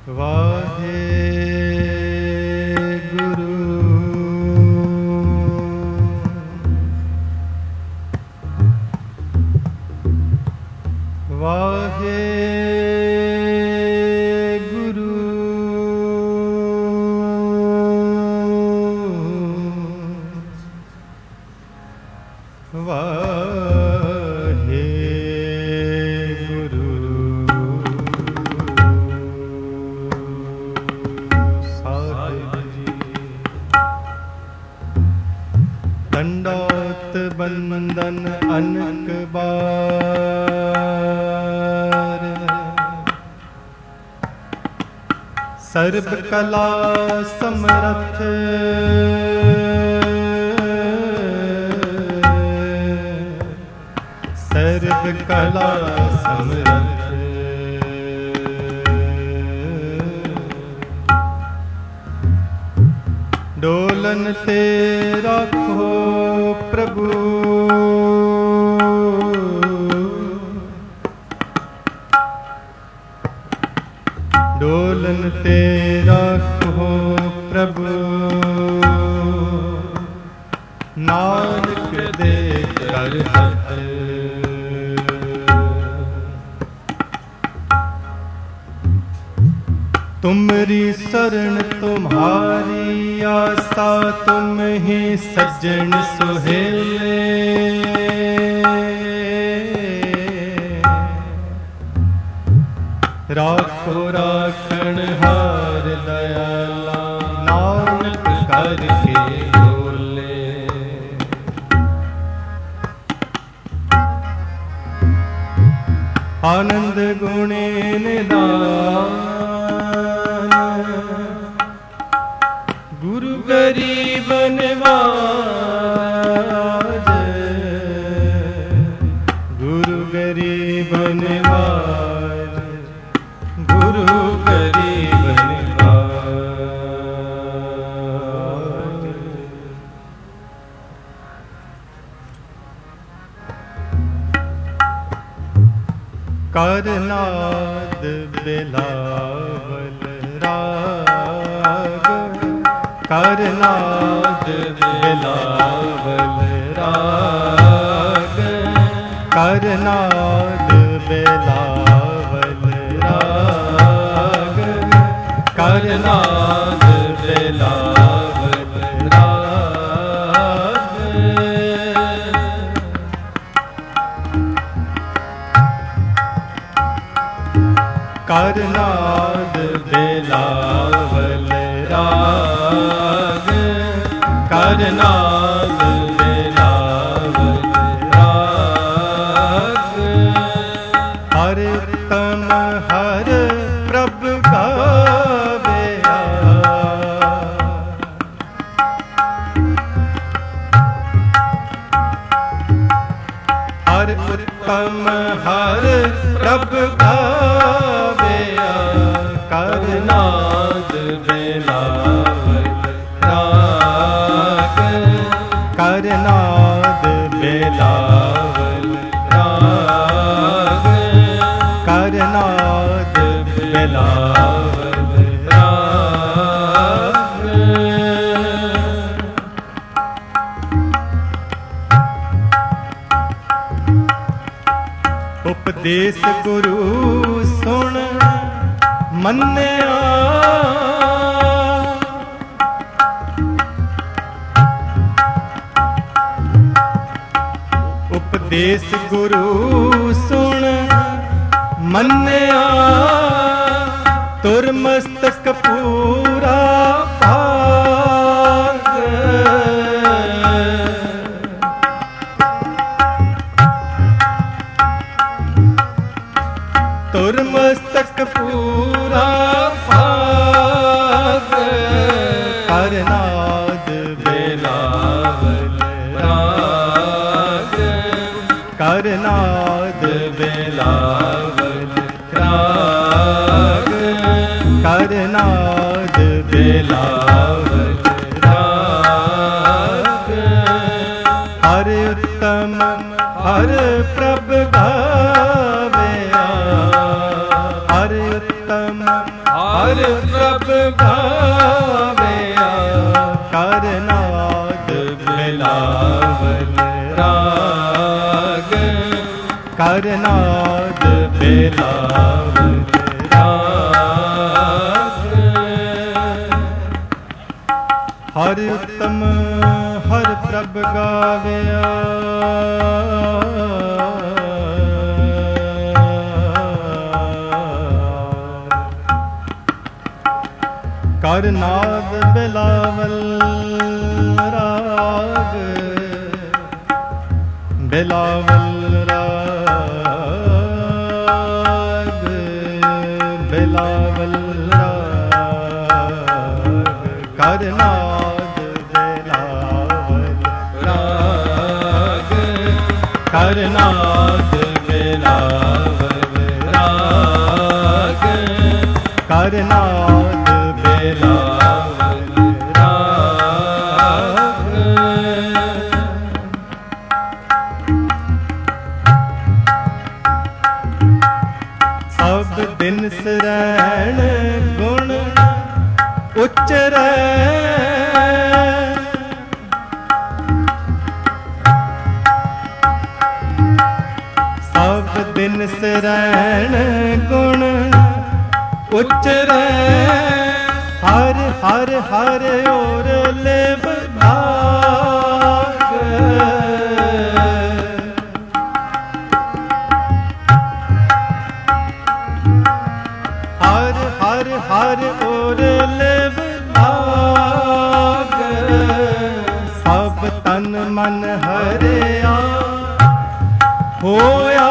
वाहे गुरु वाहे गुरु वाहे गुरु दंडौत बंदन अनक बार सर्व कला समरथ सर्व कला समरथ डोलन ते राखो प्रभु डोलन ते राखो प्रभु नानक दे कर हथ तुमरी शरण तुम्हारी आसा तुम ही सज्जन सुहेले राखो राखण हार दयाला नानक करके बोले आनंद गुणे निदान गुरु गरीब नवाज गुरु गरीब नवाज गुरु गरीब नवाज करनाद बिलावल राग करनाद बिलावल राग करनाद बिलावल राग करनाद बिलावल राग करनाद बिलावल राग करनाद बिलावल राग हर तम हर प्रभ गावेया हर उत्तम हर प्रभ गावेया करनाद बिलावल राग करनाद बिलावल राग करनाद बिलावल राग उपदेश गुरु सुन मन्या उपदेश गुरु सुन मन्या तुर मस्तक पूरा भाग तुर मस्तक पूरा भाग करनाद बिलावल राग करनाद बिलावल राग करनाद बिलावल राग हर उत्तम हर प्रभ गावेया हर उत्तम हर प्रभ गावेया करनाद बिलावल राग करनाद बिलावल राग हर उत्तम हर प्रभ गावेया करनाद बिलावल राग बिलावल राग बिलावल राग करनाद बिलावल राग करनाद बिलावल राग करनाद बिलावल राग सब दिन सरैण गुण उच्चरै सब दिन सरैण गुण उच्चरै हर हर हर और लेव भाग हर हर हर और लेव भाग सब तन मन हरिया होया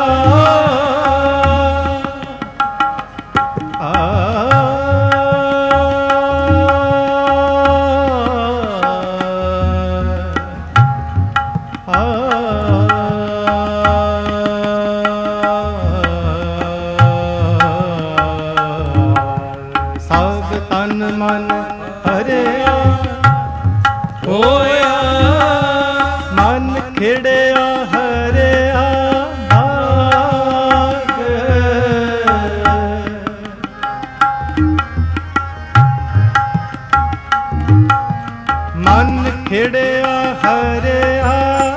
सब तन मन हरिया होया मन खिड़या हरिया भाग मन खिड़या हरिया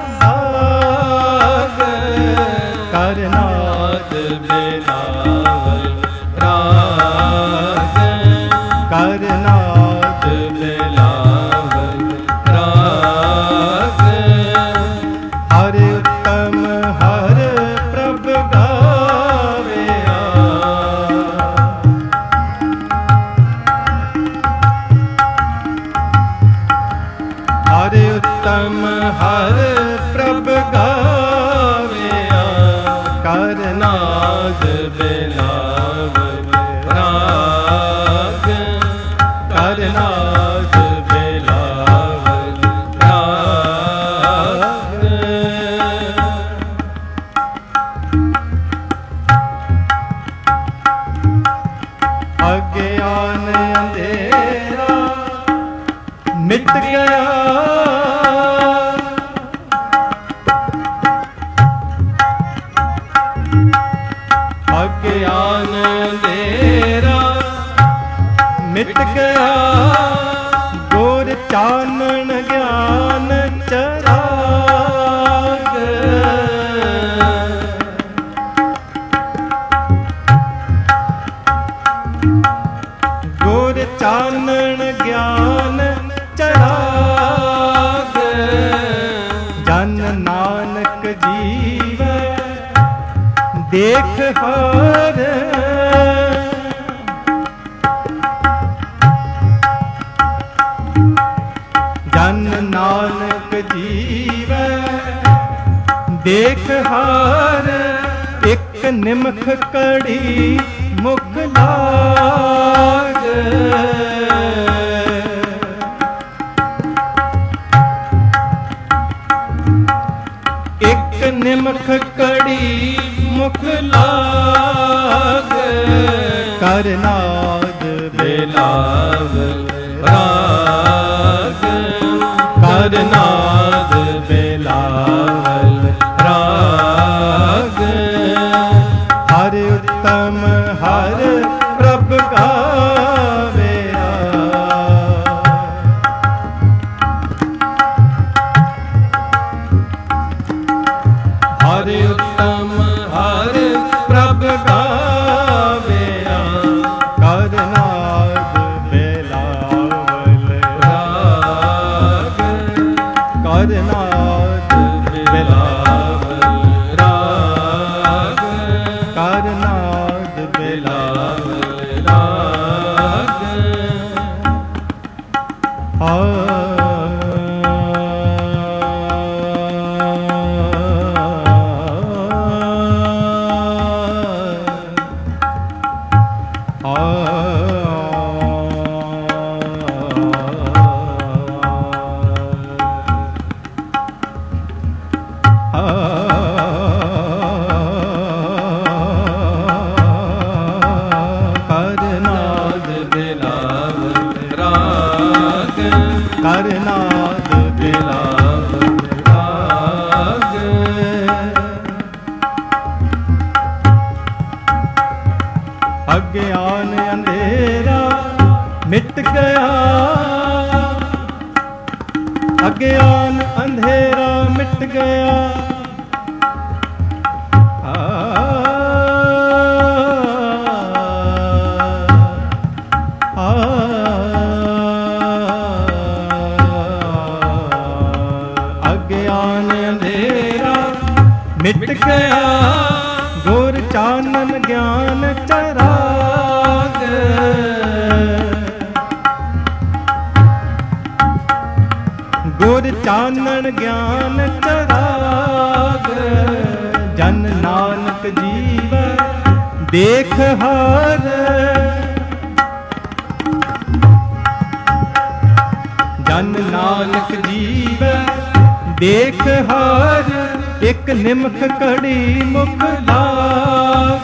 भाग करनाद बिलावल राग करनाद बिलावल राग हर उत्तम हर प्रभ गावेया हर उत्तम हर प्रभ गावेया करनाद बिलावल राग करनाद बिलावल राग अज्ञान अंधेरा मिट गया अज्ञान अंधेरा मिट गया गोर चानन ज्ञान चराग गोर चानन ज्ञान चराग जन नानक जीव देख हर जन नानक जीव देख हार एक निमख कड़ी मुख लाग एक निमख कड़ी मुख लाग करनाद बिलावल राग करनाद बिलावल राग हर उत्तम हर प्रभ गावेया ਕਰਨਾਦ ਬਿਲਾਵਲ ਰਾਗ, ਕਰਨਾਦ ਬਿਲਾਵਲ ਰਾਗ। ਕਰਨਾਦ ਬਿਲਾਵਲ ਰਾਗ। ਅਗਿਆਨ ਅੰਧੇਰਾ ਮਿਟ ਗਿਆ, ਅਗਿਆਨ ਅੰਧੇਰਾ ਮਿਟ ਗਿਆ। ਮਿਟ ਗਿਆ ਗੁਰ ਚਾਨਣ ਗਿਆਨ ਚਰਾਗ। ਗੁਰ ਚਾਨਣ ਗਿਆਨ ਚਰਾਗ। ਜਨ ਨਾਨਕ ਜੀਵ ਦੇਖ ਹਰ, ਜਨ ਨਾਨਕ ਜੀਵ ਦੇਖ ਹਰ। ਇਕ ਨਿਮਖ ਘੜੀ ਮੁਖ ਲਾਗ,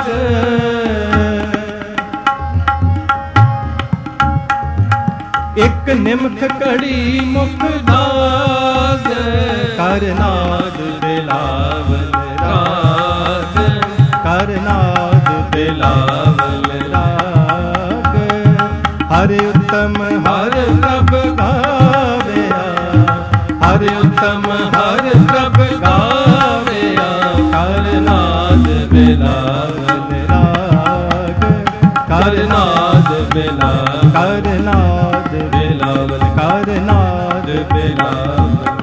ਇਕ ਨਿਮਖ ਘੜੀ ਮੁਖ ਲਾਗ। ਕਰਨਾਦ ਬਿਲਾਵਲ ਰਾਗ, ਕਰਨਾਦ ਬਿਲਾਵਲ ਰਾਗ। ਹਰਿ ਉਤਮ ਹਰਿ ਪ੍ਰਭ ਗਾਵਿਆ, ਹਰਿ ਉਤਮ ਹਰਿ ਪ੍ਰਭ ਗਾਵਿਆ। ਕਰਨਾਦ ਬਿਲਾਵਲ ਰਾਗ, ਕਰਨਾਦ ਬਿਲਾਵਲ, ਕਰਨਾਦ ਬਿਲਾਵਲ, ਕਰਨਾਦ ਬਿਲਾਵਲ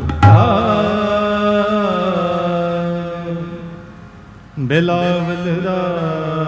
ਰਾਗ, ਬਿਲਾਵਲ ਰਾਗ।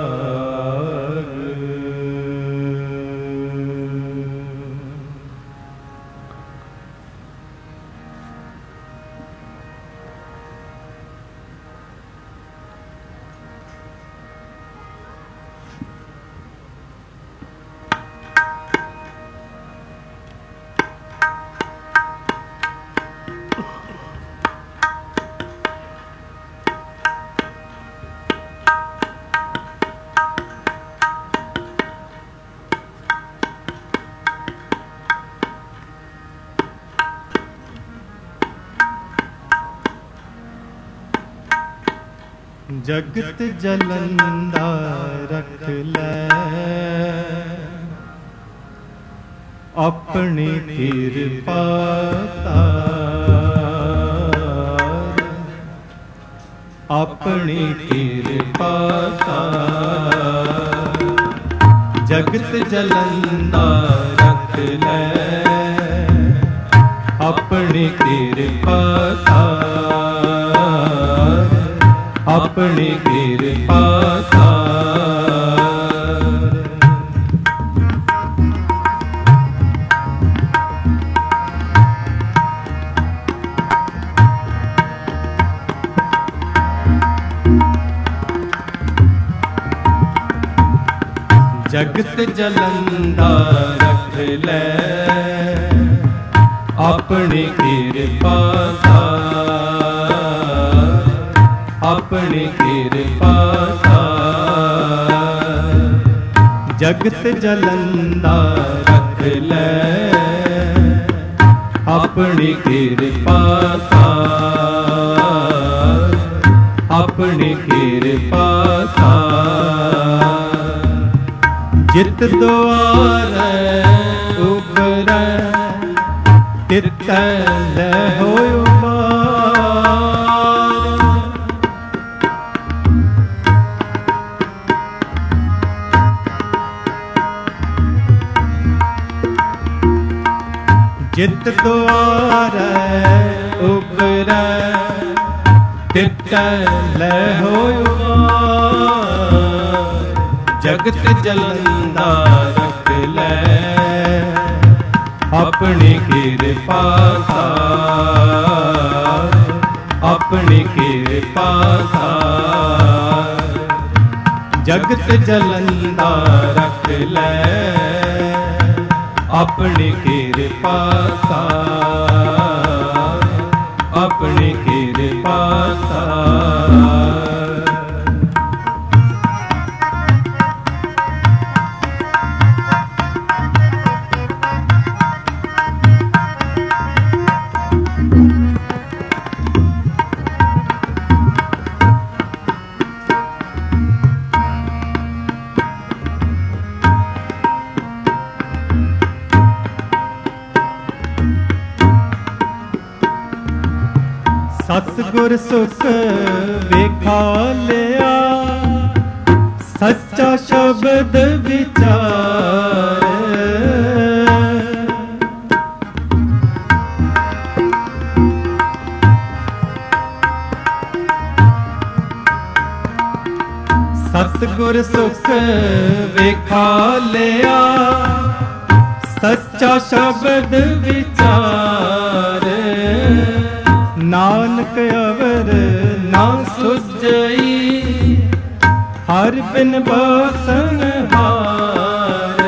ਜਗਤ ਜਲੰਦਾ ਰਖ ਲੈ, ਆਪਣੀ ਕਿਰਪਾ ਤਾਰ, ਆਪਣੀ ਕਿਰਪਾ ਤਾਰ। ਜਗਤ ਜਲੰਦਾ ਰਖ ਲੈ, ਆਪਣੀ ਕਿਰਪਾ ਤਾਰ, ਆਪਣੀ ਕਿਰਪਾ ਤਾਰ। ਜਗਤ ਜਲੰਦਾ ਰਖ ਲੈ, ਆਪਣੀ ਕਿਰਪਾ ਤਾਰ, ਆਪਣੀ ਕਿਰਪਾ ਤਾਰ। ਜਗਤ ਜਲੰਦਾ ਰਖ ਲੈ, ਆਪਣੀ ਕਿਰਪਾ ਤਾਰ, ਆਪਣੀ ਕਿਰਪਾ ਤਾਰ। ਜਿਤ ਦੁਆਰੈ ਉਬਰੈ, ਤਿਤੈ ਲੈ ਹੋਇ ਉਬਾਰ। ਜਿਤ ਦੁਆਰੈ ਉਬਰੈ ਤਿਤੈ ਲੈ ਹੋਇ ਜਗਤ ਜਲੰਦਾ ਰਖ ਲੈ ਆਪਣੀ ਕਿਰਪਾ ਧਾਰ ਆਪਣੀ ਕਿਰਪਾ ਧਾਰ ਜਗਤ ਜਲੰਦਾ ਰਖ ਲੈ ਆਪਣੀ ਕਿਰਪਾ ਧਾਰ ਆਪਣੀ ਕਿਰਪਾ ਧਾਰ ਸਤਿਗੁਰ ਸੁਖ ਵੇਖਾ ਲਿਆ ਸੱਚਾ ਸ਼ਬਦ ਵਿਚਾਰ ਸਤਿਗੁਰ ਸੁਖ ਵੇਖਾ ਲਿਆ ਸੱਚਾ ਸ਼ਬਦ ਵਿਚਾਰ ਨਾਨਕ ਅਵਰ ਨਾ ਸੁਝਈ ਹਰ ਬਿਨ ਬਖਸ਼ਣ ਹਾਰ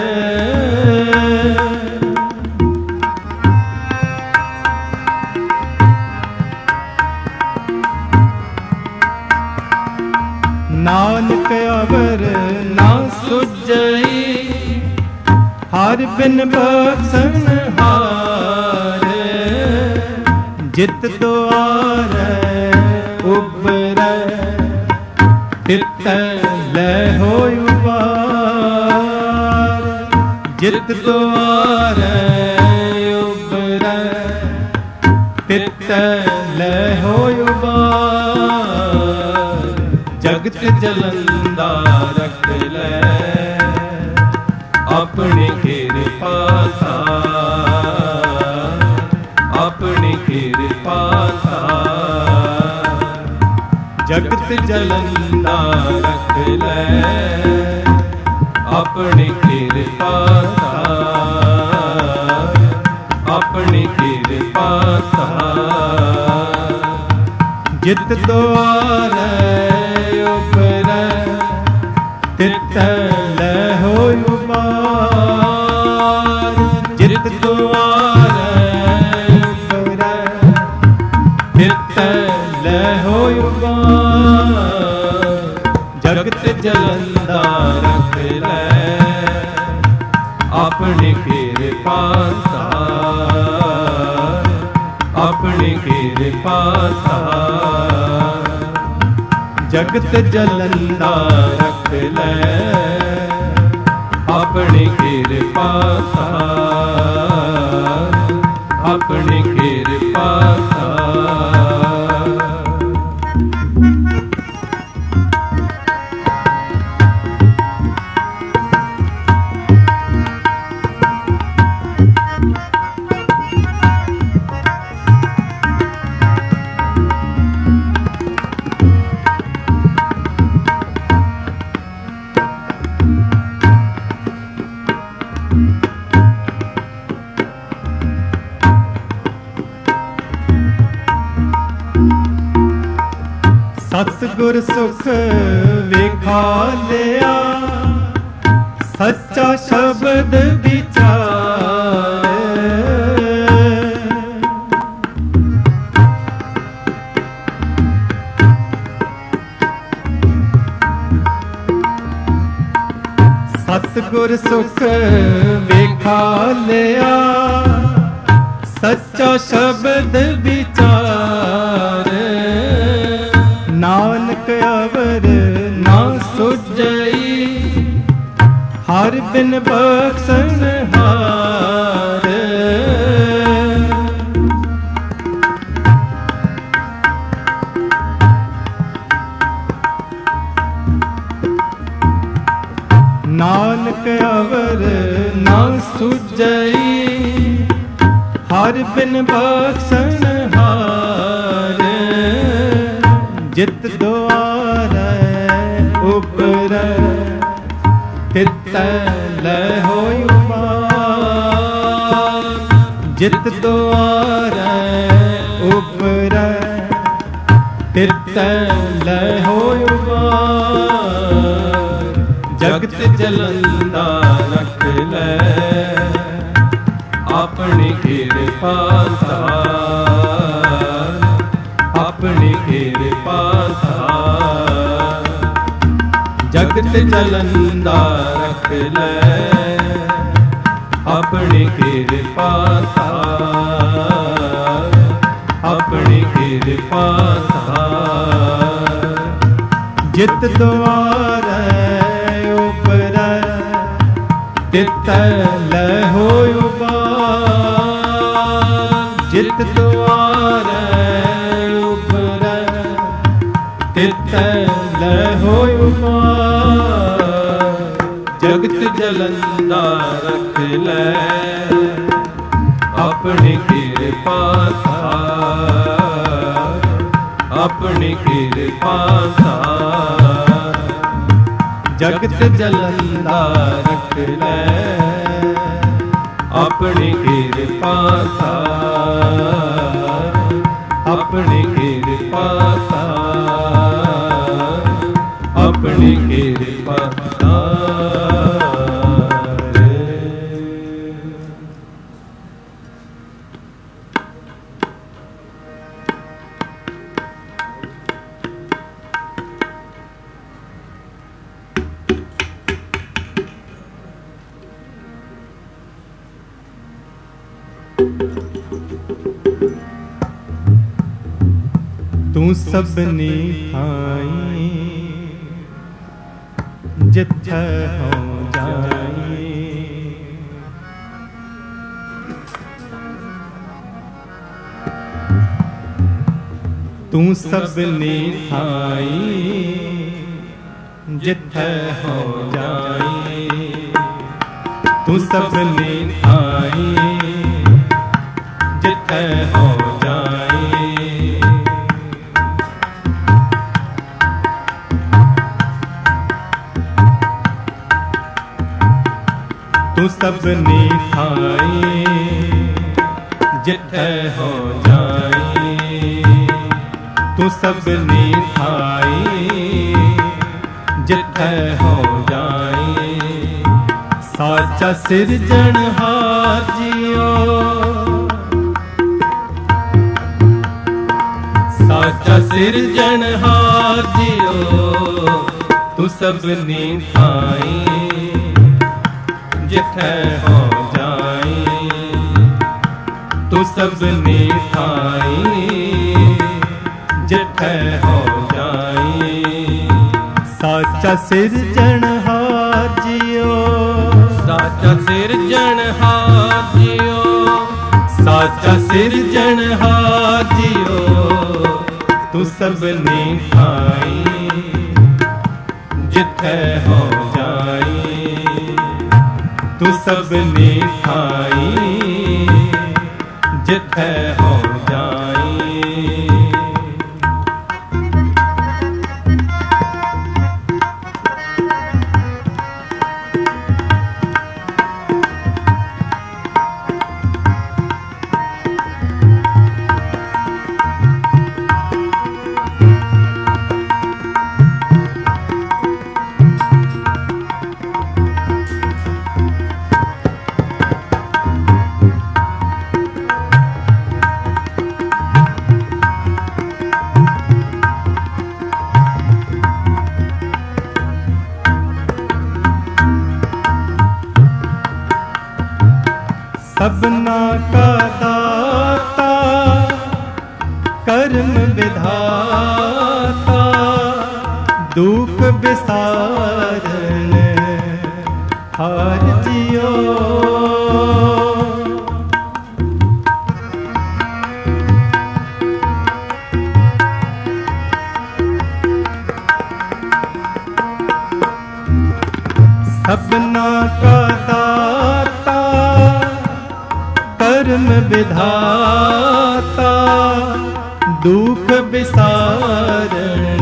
ਨਾਨਕ ਅਵਰ ਨਾ ਸੁਝਈ ਹਰ ਬਿਨ ਬਖਸ਼ਣ ਹਾਰ ਜਿਤ ਦੁਆਰੈ ਉਬਰੈ ਤਿਤੈ ਲੈ ਹੋਇ ਉਬਾਰ ਜਿਤ ਦੁਆਰੈ ਉਬਰੈ ਤਿਤੈ ਲੈ ਹੋਇ ਉਬਾਰ ਜਗਤ ਜਲੰਦਾ ਰਖ ਲੈ ਆਪਣੀ ਕਿਰਪਾ ਧਾਰ ਆਪਣੀ ਕਿਰਪਾ ਧਾਰ ਜਗਤ ਜਲੰਦਾ ਰਖ ਲੈ ਆਪਣੀ ਕਿਰਪਾ ਧਾਰ ਆਪਣੀ ਕਿਰਪਾ ਧਾਰ ਜਿਤ ਦੁਆਰੈ ਉਬਰੈ ਤਿਤੈ ਲੈ ਹੋਇ ਉਬਾਰ ਜਿਤ ਦੁਆਰੈ ਉਬਰੈ ਤਿਤੈ ਲੈ ਹੋਇ ਉਬਾਰ ਜਗਤ ਜਲੰਦਾ ਰਖ ਲੈ ਆਪਣੀ ਕਿਰਪਾ ਧਾਰ ਆਪਣੀ ਕਿਰਪਾ ਧਾਰ ਜਗਤ ਜਲੰਦਾ ਰਖ ਲੈ ਆਪਣੀ ਕਿਰਪਾ ਧਾਰ ਆਪਣੀ ਕਿਰਪਾ ਧਾਰ ਸਤਿਗੁਰ ਸੁਖ ਵੇਖਾ ਲਿਆ ਸੱਚਾ ਸ਼ਬਦ ਵਿਚਾਰ ਸਤਿਗੁਰ ਸੁਖ ਵੇਖਾ ਲਿਆ ਸੱਚਾ ਸ਼ਬਦ ਵਿਚਾਰ ਨਾਨਕ ਅਵਰ ਨਾ ਸੁਝਈ ਹਰ ਬਿਨ ਬਖਸ਼ਣ ਹਾਰ ਨਾਨਕ ਅਵਰ ਨਾ ਸੁਝਈ ਹਰ ਬਿਨ ਬਖਸ਼ਣ ਹਾਰ जित द्वारै ऊपर तित लय होय उबार। जित द्वारै ऊपर तित लय होय उबार। जगत जलंदा रख लै अपनी कृपा धार। अपनी कृपा धार। जगत जलंदा रख लै अपनी कृपा धार। अपनी कृपा धार। जित द्वारै ऊपर तित लय होय उबार। जित द्वारै ऊपर तित लय होय उबार। जगत जलंदा रख लै अपनी कृपा धार। अपनी कृपा धार। जगत जलंदा रख लै अपनी कृपा धार। अपनी कृपा धार। अपनी कृपा धार। तू सबनी ठाई जिथे हो जाई। तू सबनी ठाई जिथे हो जाई। तू सबनी ठाई जिथे हो जाई। तू सबनी ठाई जिथे हो जाई। तू सबनी ठाई जिथे हो जाई। साचा सिरजनहार जियो। साचा सिरजनहार जियो। तू सबनी ठाई जिथे हो जाई। तू सबनी ठाई जिथे हो जाई। साचा सिरजनहार जियो। साचा सिरजनहार जियो। साचा सिरजनहार जियो। तू सबनी ठाई जिथे हो जाई। तू सबनी ठाई जिथे हो जाई। सबना का दाता कर्म विधाता। दुख विसारन हार जियो। सबना का दाता कर्म विधाता। दुख विसारण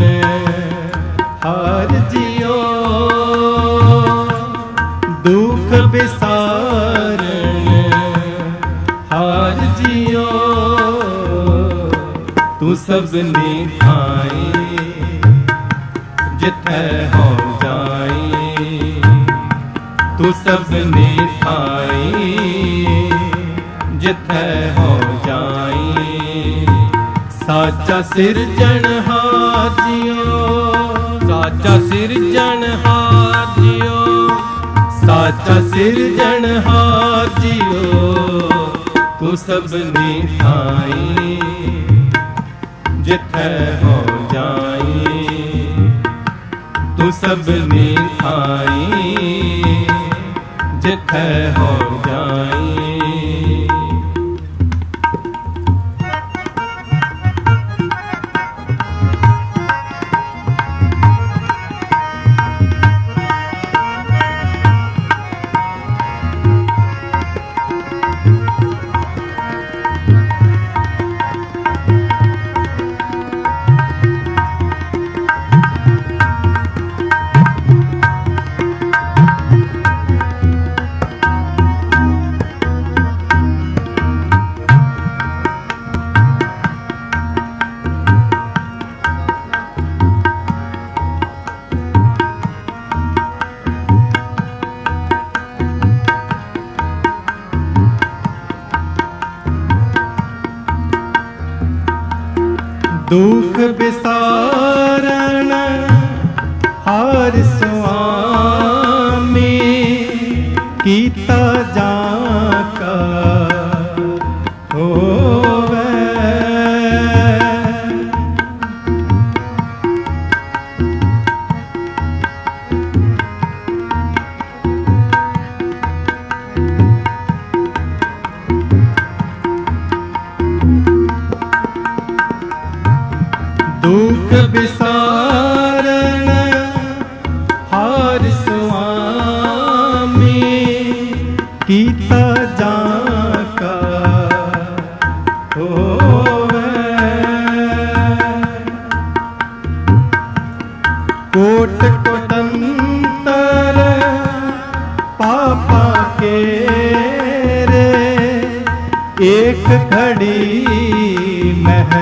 तू सबनी ठाई जिथे हो जाई, तू सबनी ठाई जिथे हो जाई। साचा सिरजनहार जियो, साचा सिरजनहार जियो, साचा सिरजनहार जियो। तू सबनी ठाई जिथे हो जाई, तू सबनी ठाई जिथे हो जाई। दुख बिसारण हार स्वामी, कीता जाका होवे। दुख बिसारण हार स्वामी, कीता जाका होवे। कोट कोटंतर पापा के रे, एक घड़ी मह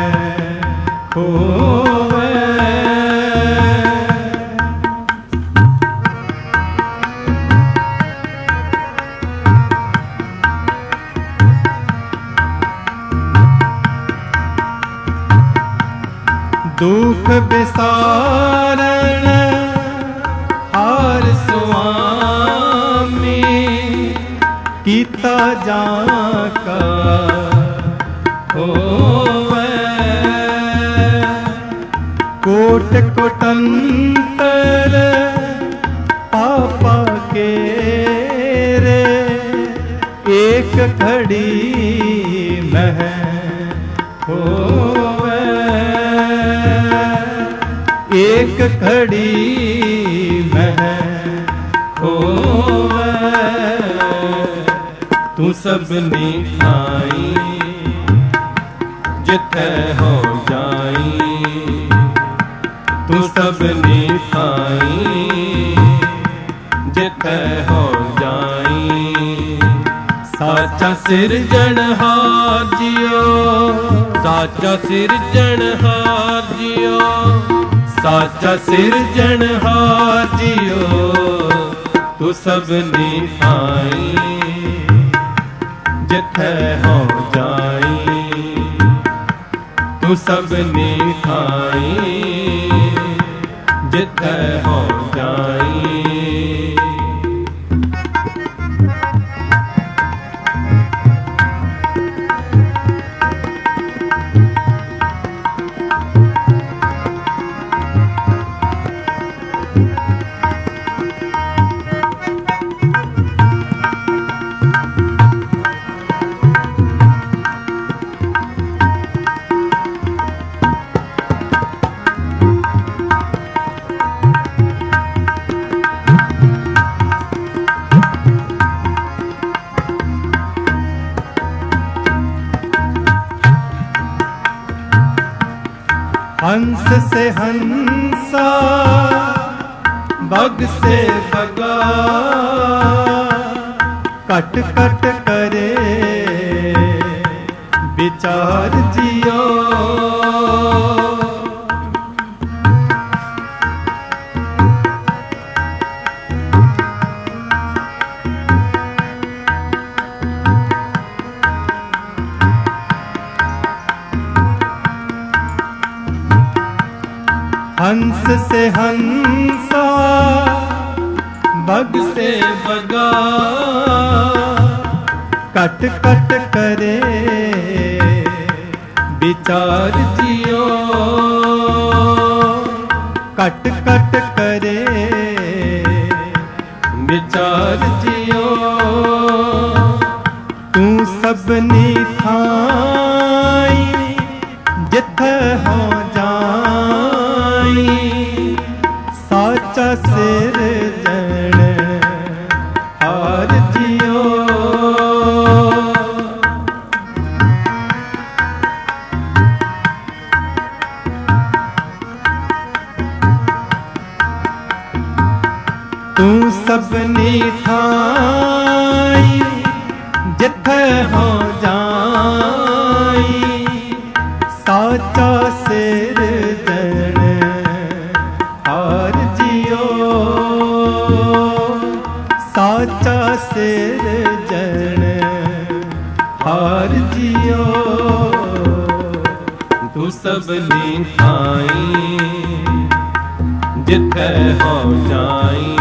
होवे। दुख बिसारण हार स्वामी, कीता जाका होवे। कोट कोटंतर पापा के रे, एक घड़ी मह होवे। एक घड़ी मह होवे। तू सबनी ठाई जिथे हो जाई, तू सबनी ठाई जिथे हो जाई। साचा सिरजनहार जियो, साचा सिरजनहार जियो, साचा सिरजनहार जियो। तू सबनी ठाई जिथे हो जाई, तू सबनी ठाई जिथे हो जाई। हंस से हंसा, बग से बगा, कट कट करे विचार जियो। हंस से हंसा बग से बगा कट कट करे विचार जियो कट कट करे विचार जियो तू सबनी थाई जिथ हो जाई साचा सिर जन हार जियो तू सबनी थाई जिथ हो जाई साचा सिर जन हार जियो साचा सिर जन हार जियो तू सबनी थाई जिथ हो जाई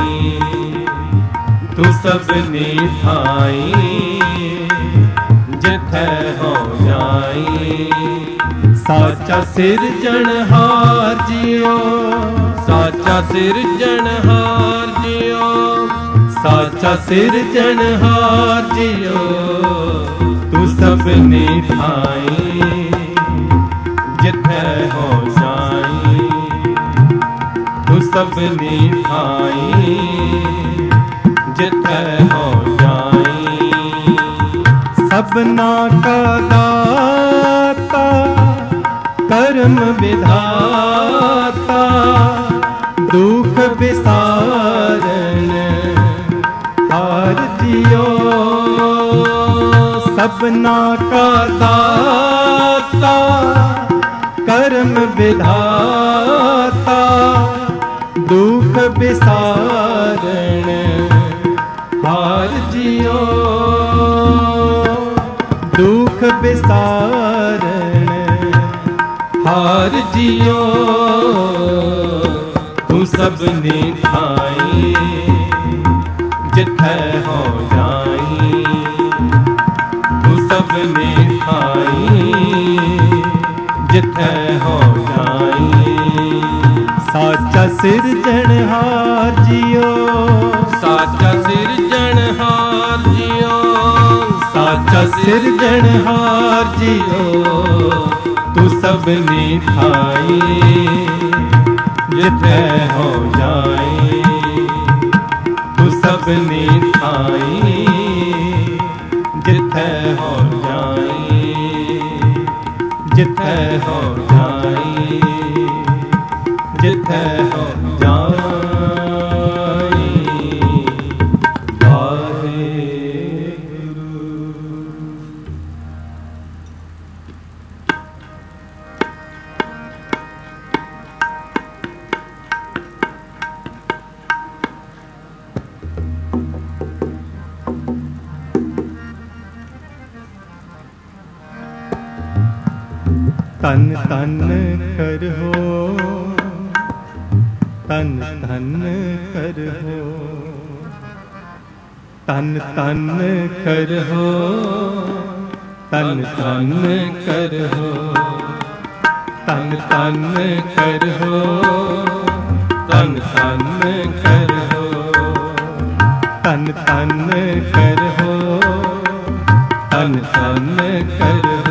तू सबनी थाई जिथ हो जाई साचा सिरजनहार जियो साचा सिरजनहार जियो साचा सिरजनहार जियो तू सबनी थाई जिथ हो जाई तू सबनी थाई जिथ हो जाई सबना का दाता कर्म विधाता दुख विसारन हार जियो सबना का दाता कर्म विधाता दुख विसारण हार जियो दुख विसारण हार जियो तू सबनी थाई जिथ हो जाई तू सबनी थाई जिथ हो जाई साचा सिरजनहार जियो साचा सिरजनहार जियो साचा सिरजनहार जियो तू सबनी थाई जिथ हो जाई तू सबनी थाई जिथ हो जाई जिथ हो जाई जिथ हो जाई तन तन कर हो तन तन कर हो तन तन कर हो तन तन कर हो तन तन कर हो तन तन कर हो तन तन कर हो तन तन कर हो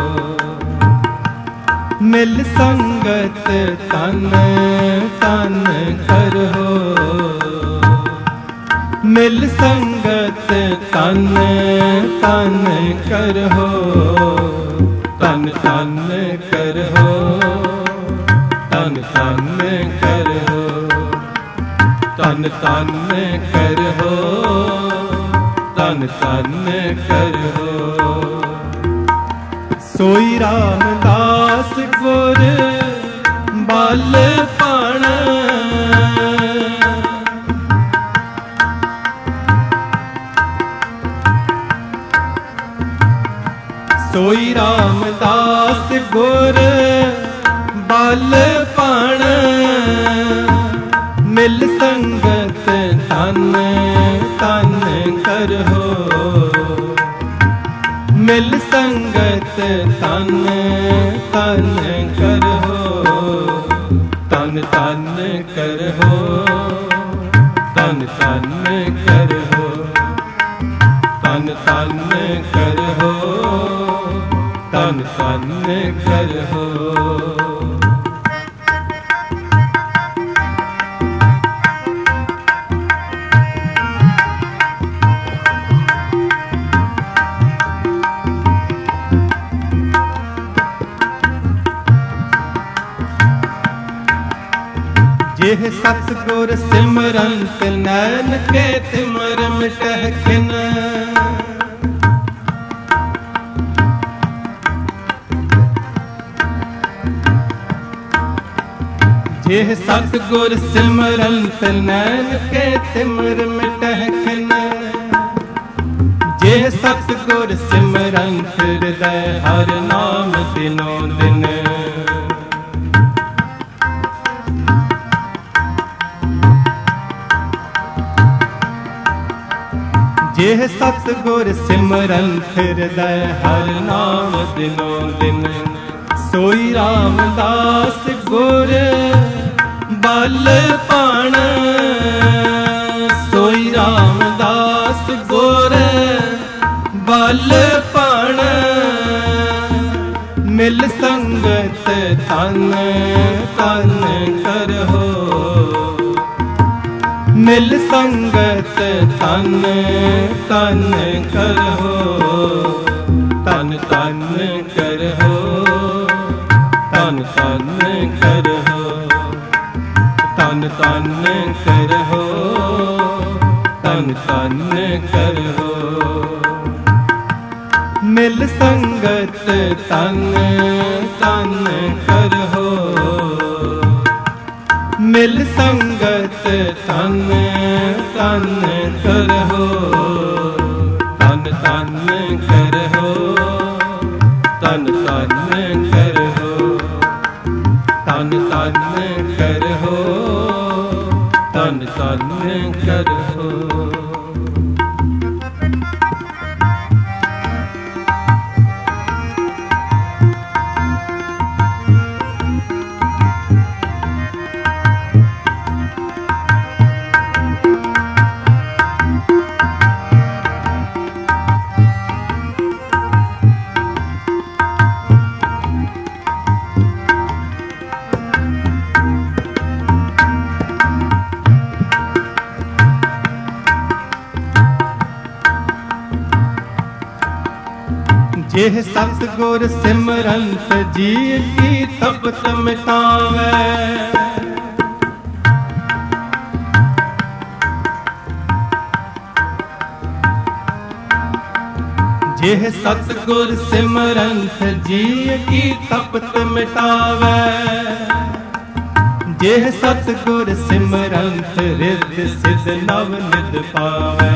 मिल संगत तन तन कर हो मिल संगत तन तन कर हो तन तन कर हो तन तन कर हो तन तन कर हो तन तन कर हो सोई रामदास गुर बालपण सोई रामदास गुर बालपण मिल संगत तन तन करहो, तन तन करहो, तन तन करहो, तन तन करहो, तन तन करहो। जेह सतगुर सिमरंत नैन के तिमर मिटह खिन, जेह सतगुर सिमरंत नैन के तिमर मिटह खिन, जेह सतगुर सिमरंत हृदय हर नाम दिनों दिन, जेह सतगुर सिमरंत हृदय हर नाम दिनों दिन, सोई रामदास गुर बल पाण, सोई रामदास गुर बल पाण, मिल संगत तन तन करहो, मिल संगत तन तन करहो, तन तन करहो, तन तन करहो, तन तन करहो, तन तन करहो। मिल संगत तन तन करहो, मिल संगत तन तन करहो, तन तन करहो, तन तन करहो, तन तन करहो, तन तन करहो। जेह सतगुर सिमरंत जी की तपत मिटावे, जेह सतगुर सिमरंत जी की तपत मिटावे, जेह सतगुर सिमरंत रिद्ध सिद्ध नव निध पावे,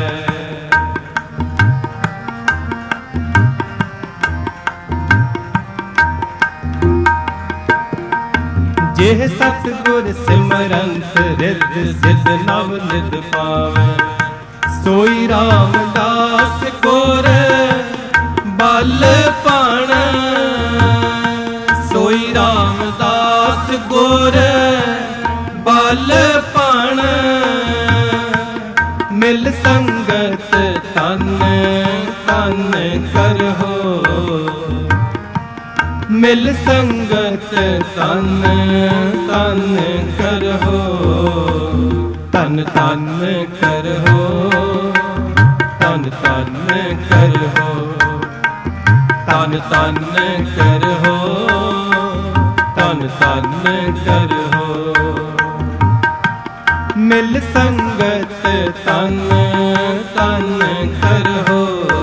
जेह सतगुर सिमरंत रिद्ध सिद्ध नव निध पावे, सोई रामदास गुर बल पाण, सोई रामदास गुर बल पाण, मिल संगत तन तन करहो, मिल संगत तन तन करहो, तन तन करहो, तन तन करहो, तन तन करहो, तन तन करहो। मिल संगत तन तन करहो,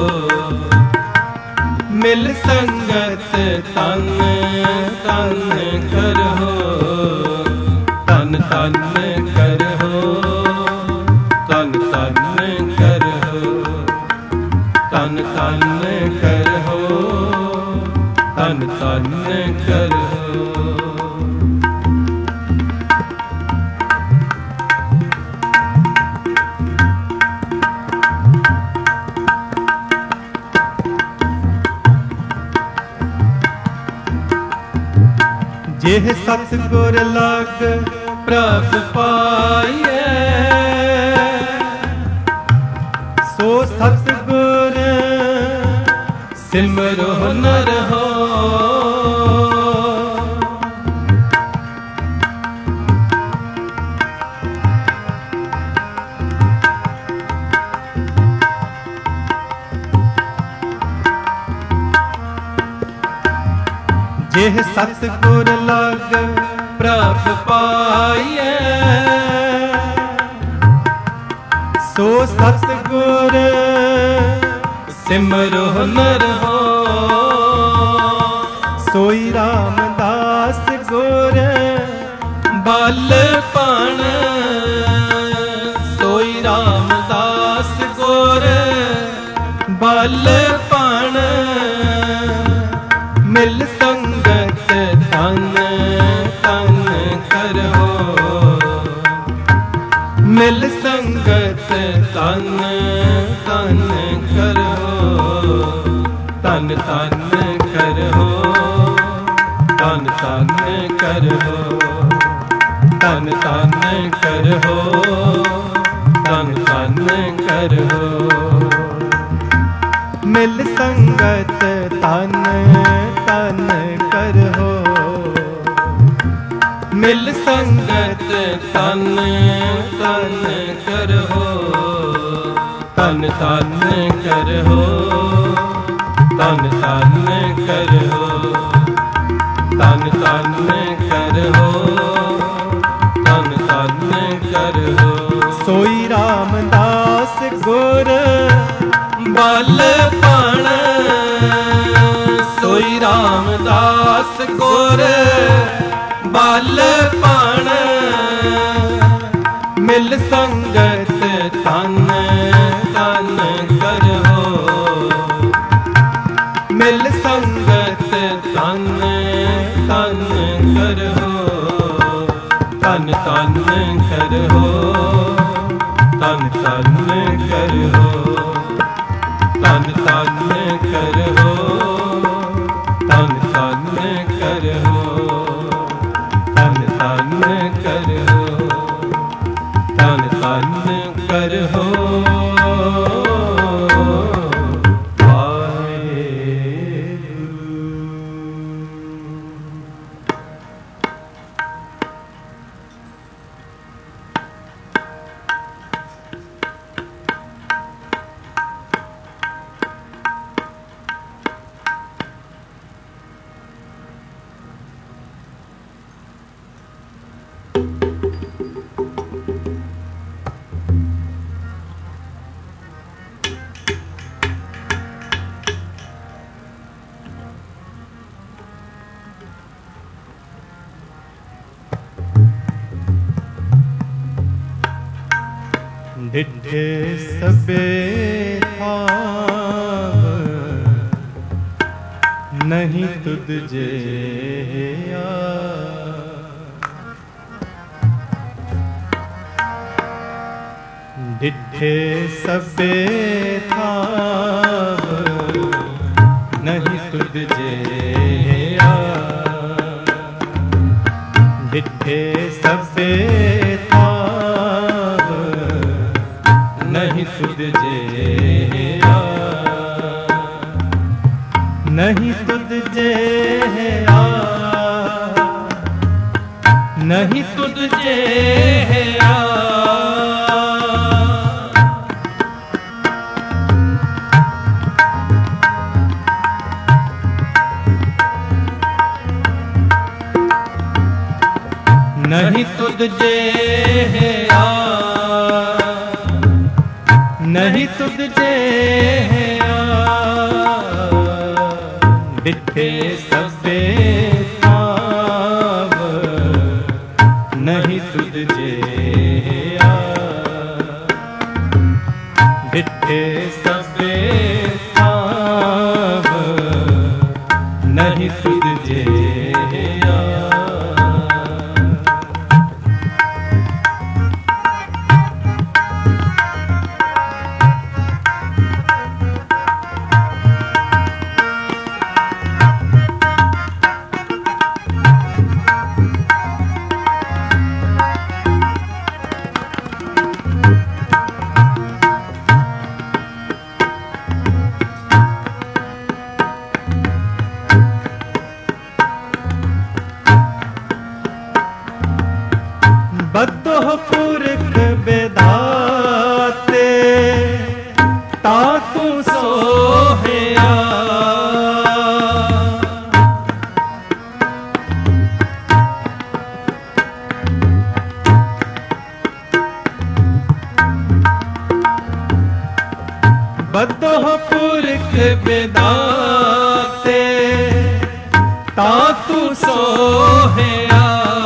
मिल संगत तन तन करहो, तन तन करहो, तन तन करहो, तन तन करहो, तन तन करहो। जेह सतगुर लग प्रभ पाइए, सो सतगुर सिमरो नर हो। जेह सतगुर लग प्रभ पाइए, सो सतगुर सिमरो नर हो। सोई रामदास गुर बालपण, सोई रामदास गुर बालपण। मिल संगत तन तन करहो, मिल संगत तन तन करहो। तन तन करहो, तन तन करहो, तन तन करहो, तन तन करहो। मिल संगत तन तन करहो, मिल संगत तन तन करहो। तन तन करहो, तन तन करहो, तन तन करहो, तन तन करहो। सोई रामदास गुर बालपण, सोई रामदास गुर बालपण। मिल संगत तन तन करहो, मिल संगत तन तन करहो। तन तन करहो, तन तन करहो, तन तन करहो, तन तन करहो, तन तन करहो, तन तन करहो। डिठे सबे थाव नहीं तुझ जे डिठे सबे थाव नहीं तुझ जे डिठे सबे थाव नहीं तुझ जे नहीं तुझ जे नहीं तुझ जे नहीं तुझ जे नहीं तुझ जे डिठे सबे थाव नहीं तुझ जे डिठे सबे थाव नहीं तुझ जे बद्धो पुरख बेदाते ताकू सोहया। बद्धो पुरख बेदाते ताकू सोहया।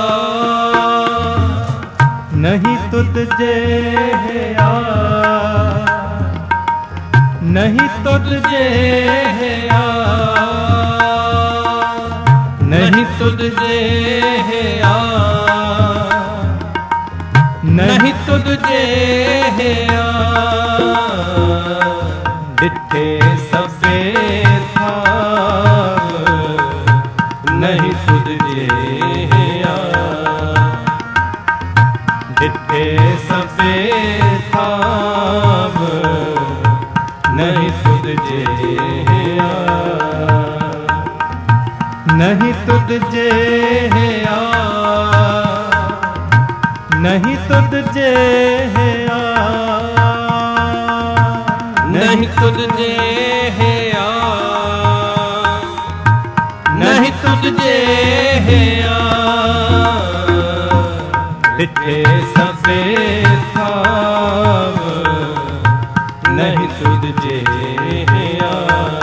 नहीं तुद जे आ, नहीं तुद जे आ, नहीं तुद जे आ, नहीं तुद जे आ। डिठे सबे थाव नहीं तुद जे आ। डिठे सबे थाव नहीं तुद जे आ। नहीं तुद जे आ, नहीं तुद जे आ, नहीं तुद जे आ, नहीं तुद जे आ। डिठे सबे थाव नहीं तुद जे आ।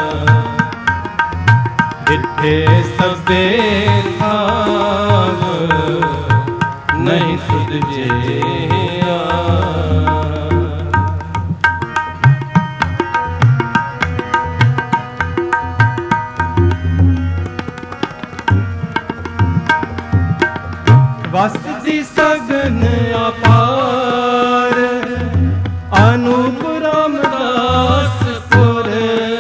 डिठे सबे थाव नहीं तुद जे आ। वसदी सगन अपार अनूप रामदास पुर।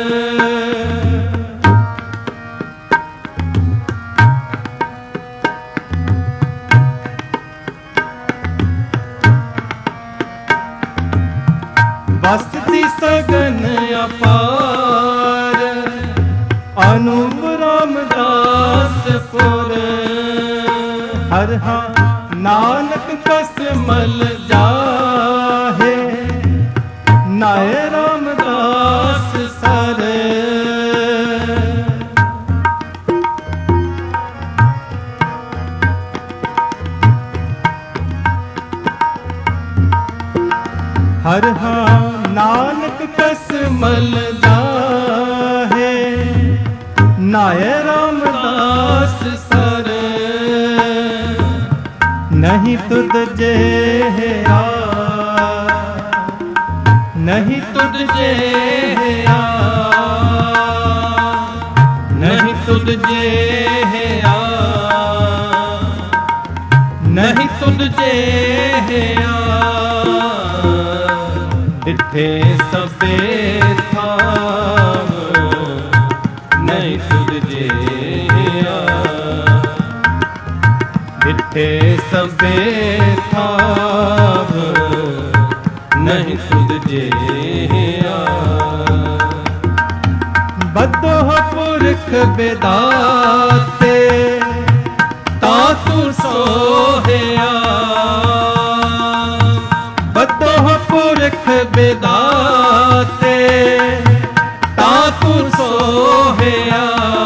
वसदी सगन अपार अनूप रामदास पुर। हर हा नानक कस मल जाहे नाय रामदास सर। हर हा नानक कस मल जाहे नाय रामदास सर। नहीं तुद जे आ, नहीं तुद जे आ, नहीं तुद जे आ, नहीं तुद जे आ। डिठे सबे थाव नहीं तुद जे आ। डिठे सबे थाव नहीं तुद जे आ। बद्धो पुरख बेदाते ताकू सोहया। बद्धो पुरख बेदाते ताकू सोहया।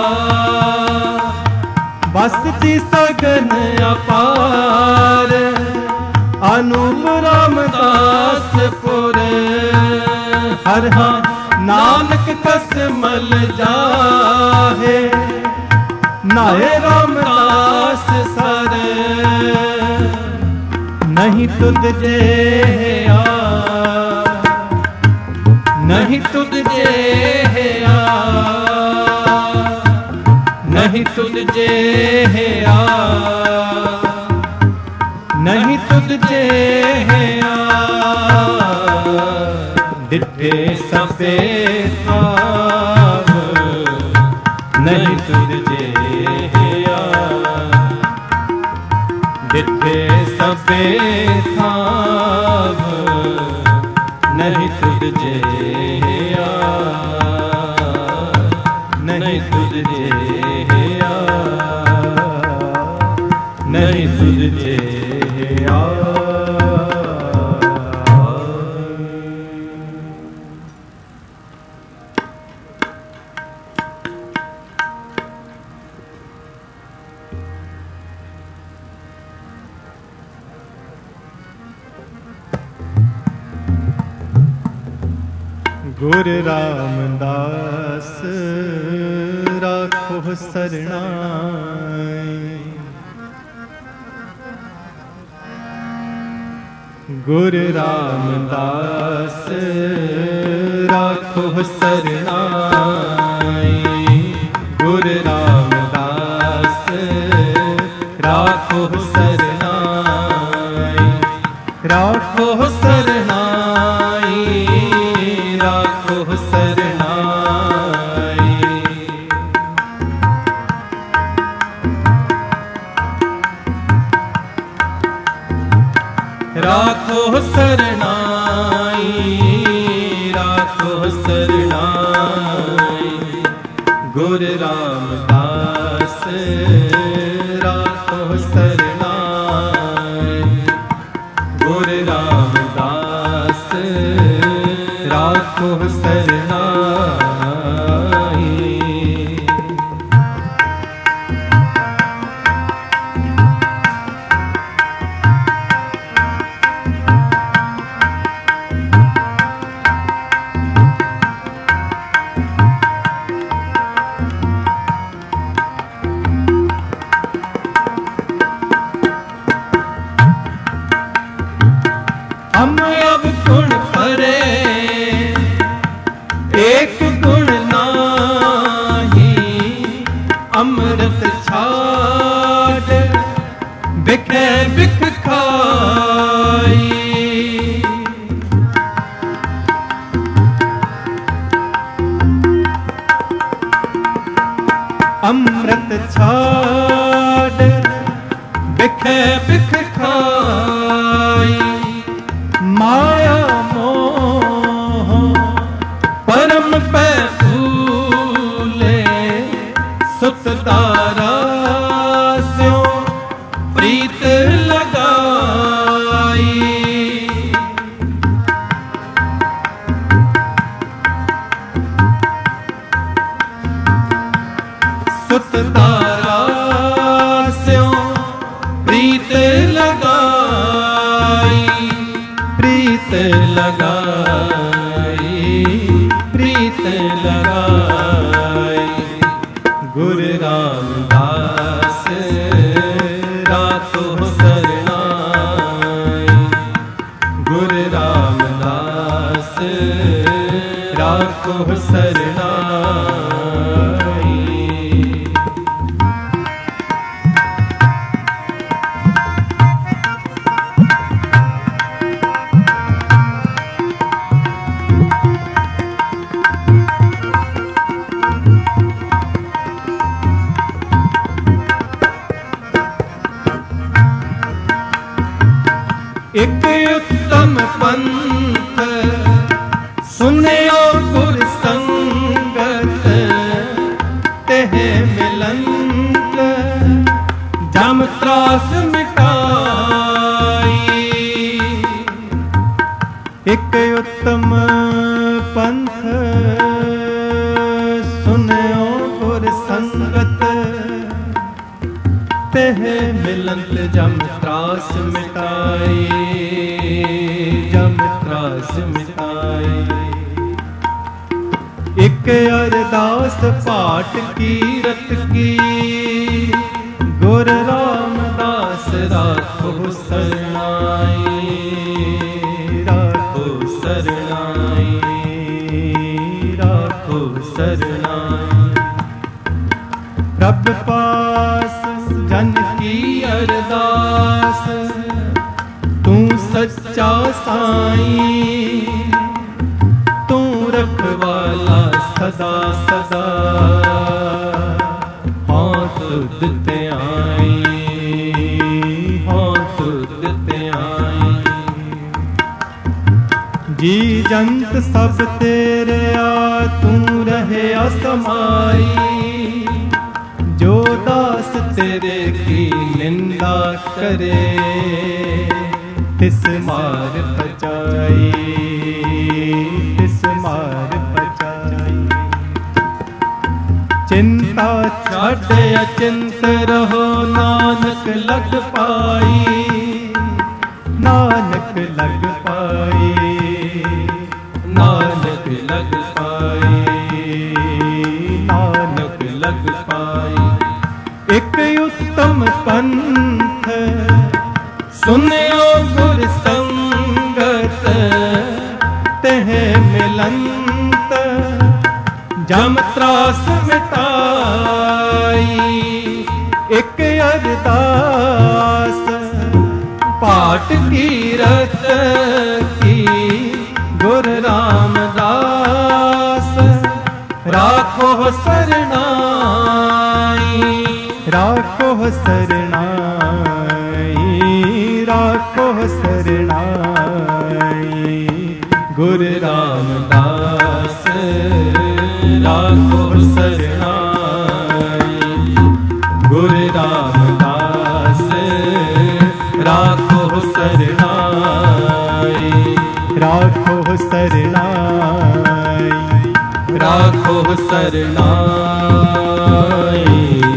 वसदी सगन अपार अनूप रामदास पुर। हर हा नानक कस मल जाहे नाय रामदास सर। नहीं तुद जे आ, नहीं तुद जे आ, नहीं तुद जे आ, नहीं तुद जे आ। डिठे सबे थाव नहीं तुद जे आ। डिठे सबे थाव नहीं तुद जे आ। नहीं तुद जे आ, नहीं तुद जे आ। गुर रामदास राखो सरनाई। गुर रामदास राखो सरनाई। गुर रामदास राखो सरनाई। राखो सरनाई। राखो सरनाई। राखो सरनाई। राखो सरनाई। गुर रामदास राखो सरनाई। गुर रामदास राखो सरनाई। हम अब गुण करे एक गुण नाही। अमृत छाड़ बिखे बिख खाई। अमृत छाड़ बिखे बिख खाई। माया मोह परम पे भूले। सुत दारा स्यों प्रीत लगाई। सुत दारा स्यों प्रीत लगाई। प्रीत लगाई। प्रीत लगाई। गुर रामदास राखो सरनाई। गुर रामदास राखो सरनाई। एक उत्तम पंथ सुनियो गुर संगत। तेह मिलंत जम त्रास मिटाई। एक उत्तम पंथ सुनियो गुर संगत। तेह मिलंत जम त्रास मिटाई। जम त्रास मिटाई। एक अरदास पाठ कीरत की। गुर रामदास राखो सरनाई। राखो सरनाई। राखो सरनाई। रब पास जन की अरदास। तू सच्चा साईं। तू रखवाला सदा सदा। हाँ तुद ते आई। हाँ तुद ते आई। जी जंत सब तेरे आ तू रहे असमाई। जो दास तेरे की निंदा करे तिस मार पचाई। तिस मार पचाई। चिंता छाड़ अचिंत रहो नानक लग पाई। नानक लग पाई। नानक लग उत्तम पंथ सुनियो गुर संगत तेह मिलंत जम त्रास मिटाई एक अरदास पाठ कीरत की गुर रामदास राखो सरनाई राखो सरनाई राखो सरनाई गुर रामदास राखो सरनाई गुर रामदास राखो सरनाई राखो सरनाई राखो सरनाई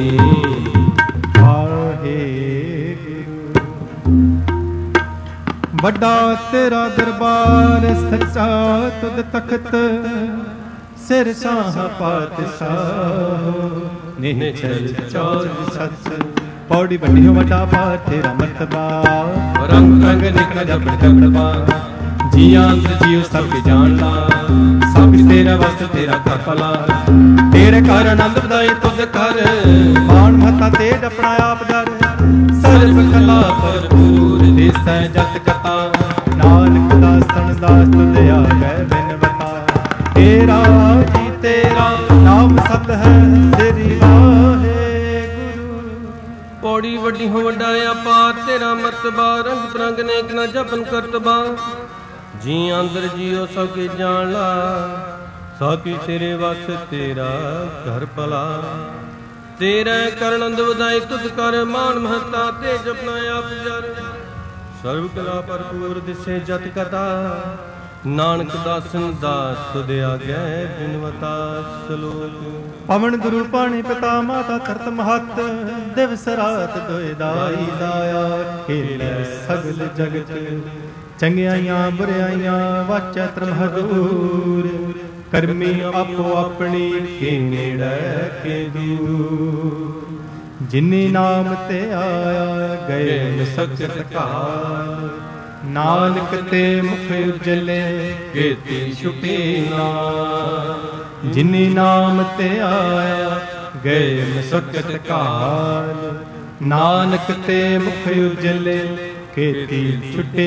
बड़ा तेरा दरबार सच्चा तुद तख्त सिर शाह पातशाह निश्चल चौल सच पौड़ी बड़ी हो वड्डा पार तेरा मर्तबा रंग रंग निकल जब जबड़बा जिया अंतर जियो सब जानला सब तेरा वस तेरा घर भला तेरे घर आनंद बधाई तुद कर मान महता तेज अपना आप डर सर्व कला भरपूर देसै जत कथा नानक दासन दास तुद आगे बिनवता तेरा जी तेरा नाम सत है तेरी वाहे गुरु पौड़ी वड्डी हो वड्डा अपार तेरा मर्तबा रंग बिरंग नेक ना जपन करतबा जी अंदर जियो सब के जान ला साकी तेरे वस तेरा घर भला तेरा करनंद वधाई तुद कर मान महता तेज अपना आप जर सर्व कला भरपूर दिसे जत कथा नानक दासन दास तुद आगे बिनवता सलोक पवन गुरु पाणी पिता माता करत महत दिवस रात दोए दाई दाया खेले सगल जगत चंगियाइयां बुराइयां वाचा त्रम हदूर करमी आपो अपनी के नेड़े के दूर जिन्नी नाम ते आया गए सकत काल नानक ते मुख उजले केती छुटी ना जिन्नी नाम ते आया गए सकत काल नानक ते मुख उजले केती छुटे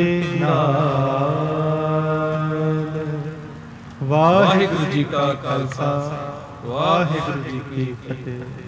नाल वाहिगुरु जी का खालसा वाहिगुरु जी की फतेह।